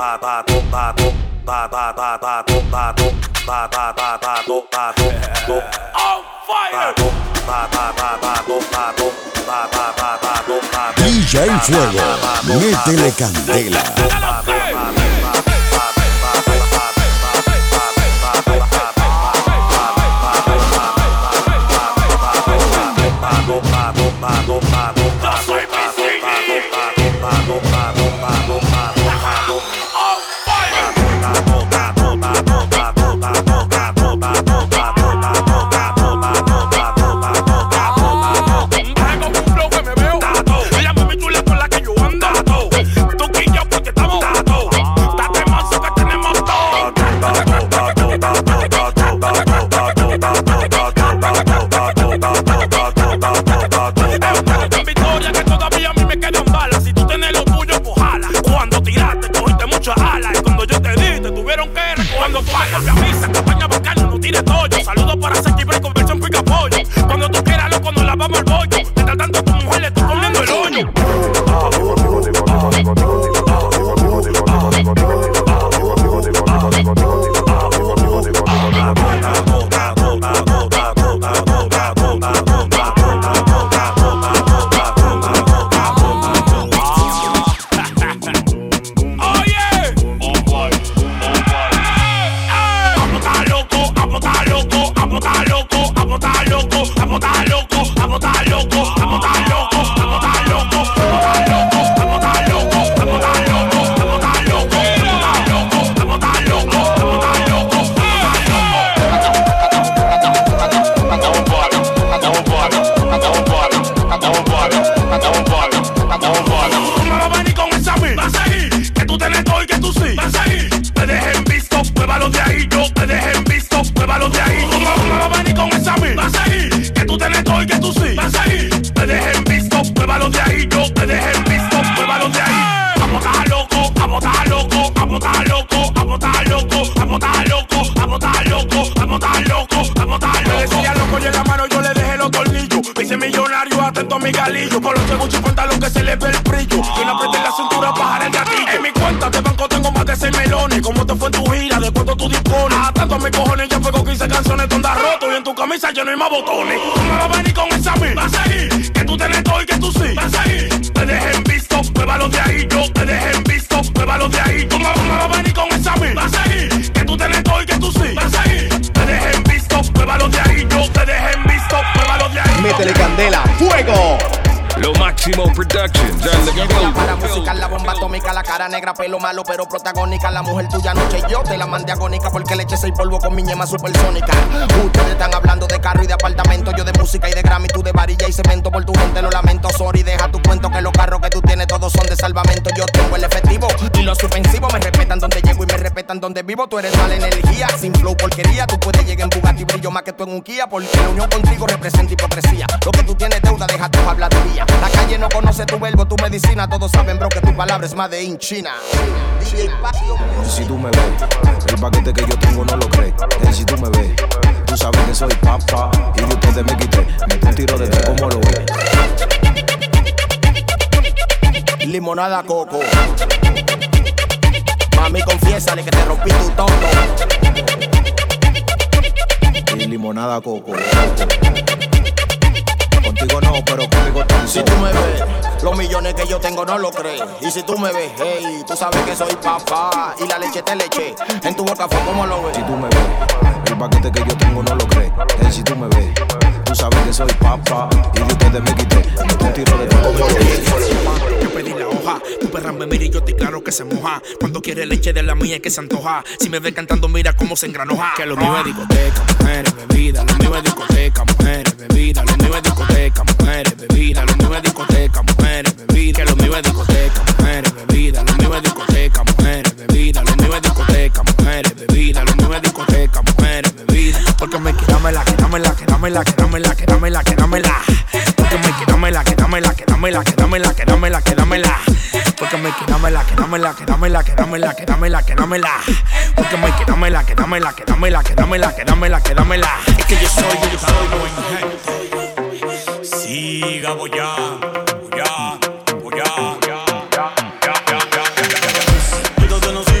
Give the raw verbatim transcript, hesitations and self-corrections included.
D J Fuego, métele candela. Saludos para Saki Break, conversión pica pollo. Cuando tú quieras, loco, nos lavamos el bollo. Mientras tanto, a tu mujer le estoy comiendo el hoyo. Por los Gucci pantalón que se le ve el brillo y no apreté la cintura para jalar el gatillo. En mi cuenta de banco tengo más de seis melones. ¿Cómo te fue tu gira? ¿De cuánto tú dispones? Ah, tanto a mis cojones ya pego quince canciones donde has roto y en tu camisa ya no hay más botones. Tú me vas a venir con esa mil. Vas a ir, que tú tenés todo y que tú sí. Vas a ir, te dejé en visto, pruébalo de ahí. Yo te dejé en visto, pruébalo de ahí. Tú me vas a venir con esa mil. Vas a ir, que tú tenés todo y que tú sí. Vas a ir, te dejé en visto, pruébalo de ahí. Yo te dejé en visto, pruébalo de ahí. Métele candela, fuego. Lo Máximo Productions and the Llega para musical, la bomba atómica, la cara negra, pelo malo pero protagónica. La mujer tuya noche yo te la mandé agónica porque le eché seis polvo con mi ñema supersónica. Ustedes están hablando de carro y de apartamento, yo de música y de Grammy, tú de varilla y cemento. Por tu gente lo lamento, sorry, deja tu cuento que los carros que tú tienes todos son de salvamento. Yo tengo el efectivo y los suspensivos me respetan donde llego y me respetan donde vivo. Tú eres mala energía, sin flow porquería. Tú puedes llegar en Bugatti, brillo más que tú en un Kia, porque la unión contigo representa hipocresía. Lo que tú tienes deuda, deja tu habladuría. La calle no conoce tu verbo, tu medicina. Todos saben, bro, que tu palabra es made in China. Si tú me ves, el paquete que yo tengo no lo crees. Hey, si tú me ves, tú sabes que soy papá. Y de ustedes me quité, me un tiro de tres como lo ves. Limonada coco. Mami, confiésale que te rompí tu tonto. Y limonada coco. Contigo no, pero conmigo tanto. Si tú me ves, los millones que yo tengo no lo crees. Y si tú me ves, hey, tú sabes que soy papá. Y la leche te leche, en tu boca fue como lo ves. Si tú me ves, el paquete que yo tengo no lo crees. Hey, si tú me ves, tú sabes que soy papá. Y de ustedes me quité, me un tiro de todo. Yo pedí la hoja, tu perra me mira y yo estoy claro que se moja. Cuando quiere leche de la mía es que se antoja. Si me ve cantando mira cómo se engranoja. Que lo mío es discoteca, mujeres, bebida. Lo mío es discoteca, mujeres, bebida. Lo mío es discoteca, mujeres, bebida. Lo mío es discoteca, mujeres, bebida. Que lo mío es discoteca, mujeres, bebida. Lo mío es discoteca, mujeres, bebida. Lo mío es discoteca, mujeres, bebida. Lo mío es discoteca, mujeres, bebida. Porque me quedámela, quedámela, quedámela, quedámela, quedámela, quedámela. Porque me quedámela, quedámela, quedámela, quedámela, quedámela, quedámela. Porque me quedámela, quedámela, quedámela, quedámela, quedámela, quedámela. Porque me quedámela, quedámela, quedámela, quedámela, quedámela, quedámela. Es que yo soy, yo soy buen gente. Siga bollando, bollando, bollando. Cuidado de no siga.